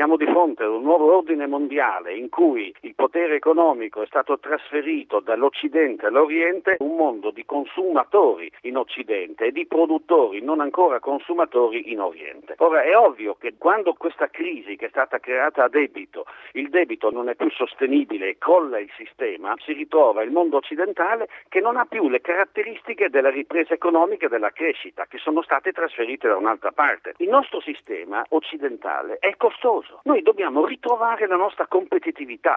Siamo di fronte ad un nuovo ordine mondiale in cui il potere economico è stato trasferito dall'Occidente all'Oriente, un mondo di consumatori in Occidente e di produttori non ancora consumatori in Oriente. Ora è ovvio che quando questa crisi che è stata creata a debito, il debito non è più sostenibile e crolla il sistema, si ritrova il mondo occidentale che non ha più le caratteristiche della ripresa economica e della crescita che sono state trasferite da un'altra parte. Il nostro sistema occidentale è costoso. Noi dobbiamo ritrovare la nostra competitività